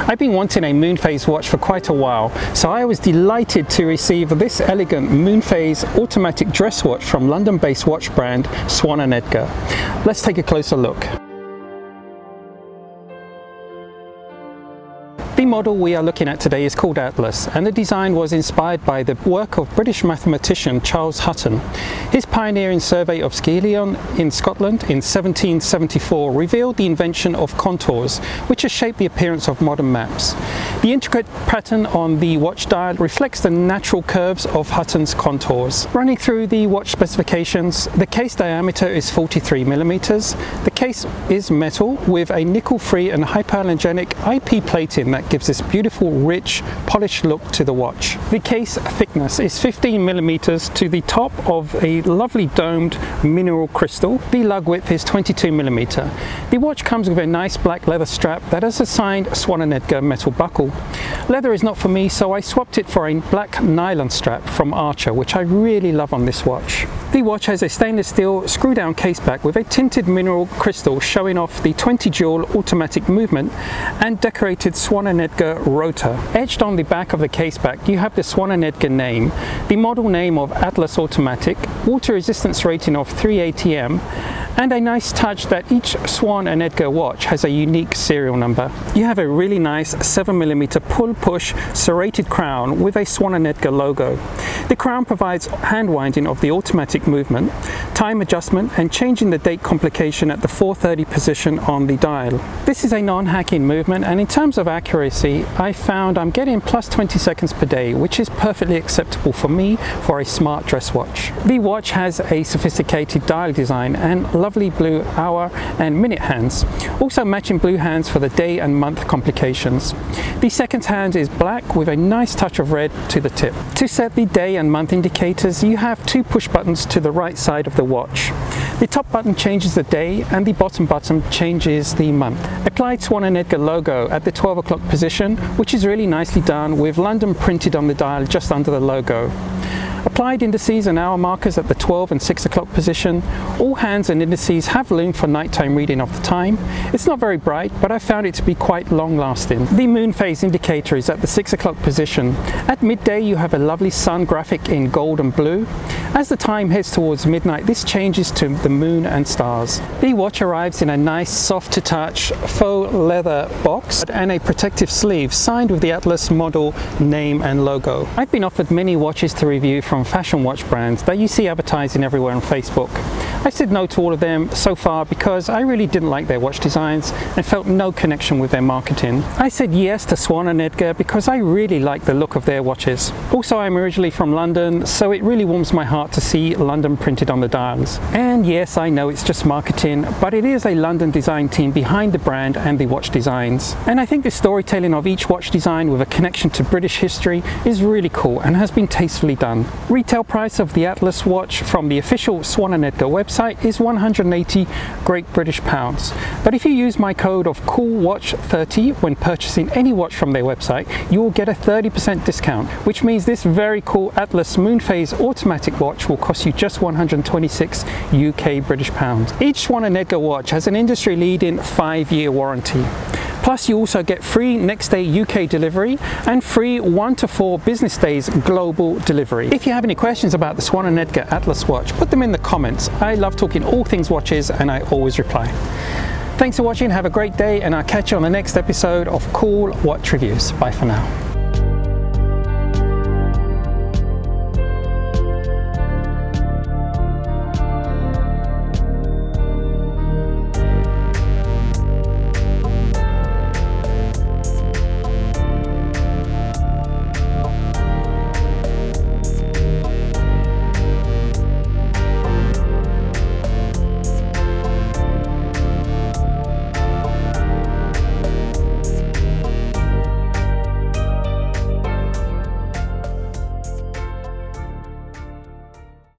I've been wanting a Moonphase watch for quite a while, so I was delighted to receive this elegant Moonphase automatic dress watch from London-based watch brand Swan & Edgar. Let's take a closer look. The model we are looking at today is called Atlas, and the design was inspired by the work of British mathematician Charles Hutton. His pioneering survey of Skealia in Scotland in 1774 revealed the invention of contours, which has shaped the appearance of modern maps. The intricate pattern on the watch dial reflects the natural curves of Hutton's contours. Running through the watch specifications, the case diameter is 43 millimeters. The case is metal with a nickel-free and hypoallergenic IP plating that gives this beautiful, rich, polished look to the watch. The case thickness is 15 millimeters to the top of a lovely domed mineral crystal. The lug width is 22 millimeter. The watch comes with a nice black leather strap that has a signed Swan & Edgar metal buckle. Leather is not for me, so I swapped it for a black nylon strap from Archer, which I really love on this watch. The watch has a stainless steel screw-down case back with a tinted mineral crystal showing off the 20-jewel automatic movement and decorated Swan & Edgar rotor. Etched on the back of the case back, you have the Swan & Edgar name, the model name of Atlas Automatic, water resistance rating of 3 ATM, and a nice touch that each Swan & Edgar watch has a unique serial number. You have a really nice 7mm pull-push serrated crown with a Swan & Edgar logo. The crown provides hand winding of the automatic movement, time adjustment, and changing the date complication at the 4:30 position on the dial. This is a non-hacking movement, and in terms of accuracy, I found I'm getting plus 20 seconds per day, which is perfectly acceptable for me for a smart dress watch. The watch has a sophisticated dial design and lovely blue hour and minute hands, also matching blue hands for the day and month complications. The second hand is black with a nice touch of red to the tip. To set the day and month indicators, you have two push buttons to the right side of the watch. The top button changes the day and the bottom button changes the month. Applied Swan & Edgar logo at the 12 o'clock position, which is really nicely done with London printed on the dial just under the logo. Applied indices and hour markers at the 12 and 6 o'clock position. All hands and indices have room for nighttime reading of the time. It's not very bright, but I found it to be quite long lasting. The Moonphase indicator is at the 6 o'clock position. At midday you have a lovely sun graphic in gold and blue. As the time heads towards midnight, this changes to the moon and stars. The watch arrives in a nice soft to touch faux leather box and a protective sleeve signed with the Atlas model name and logo. I've been offered many watches to review from fashion watch brands that you see advertising everywhere on Facebook. I said no to all of them so far because I really didn't like their watch designs and felt no connection with their marketing. I said yes to Swan & Edgar because I really like the look of their watches. Also, I'm originally from London, so it really warms my heart to see London printed on the dials. And yes, I know it's just marketing, but it is a London design team behind the brand and the watch designs. And I think the storytelling of each watch design with a connection to British history is really cool and has been tastefully done. Retail price of the Atlas watch from the official Swan & Edgar website is 180 Great British pounds. But if you use my code of COOLWATCH30 when purchasing any watch from their website, you will get a 30% discount, which means this very cool Atlas Moonphase automatic watch will cost you just 126 UK British pounds. Each Swan & Edgar watch has an industry-leading 5-year warranty. Plus, you also get free next day UK delivery and free 1 to 4 business days global delivery. If you have any questions about the Swan & Edgar Atlas watch, put them in the comments. I love talking all things watches and I always reply. Thanks for watching, have a great day, and I'll catch you on the next episode of Cool Watch Reviews. Bye for now.